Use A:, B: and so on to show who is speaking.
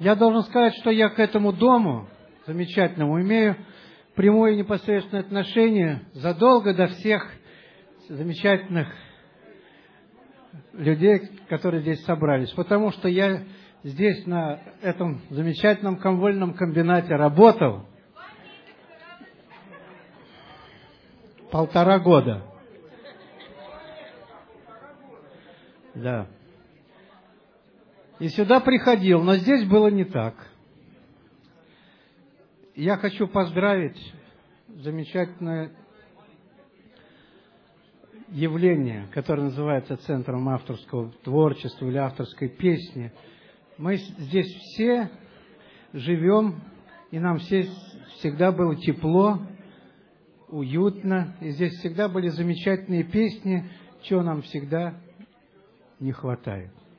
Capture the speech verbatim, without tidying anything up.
A: Я должен сказать, что я к этому дому замечательному имею прямое и непосредственное отношение задолго до всех замечательных людей, которые здесь собрались. Потому что я здесь, на этом замечательном комвольном комбинате, работал полтора года. Да. И сюда приходил, но здесь было не так. Я хочу поздравить замечательное явление, которое называется Центром авторского творчества или авторской песни. Мы здесь все живем, и нам все, всегда было тепло, уютно, и здесь всегда были замечательные песни, чего нам всегда не хватает.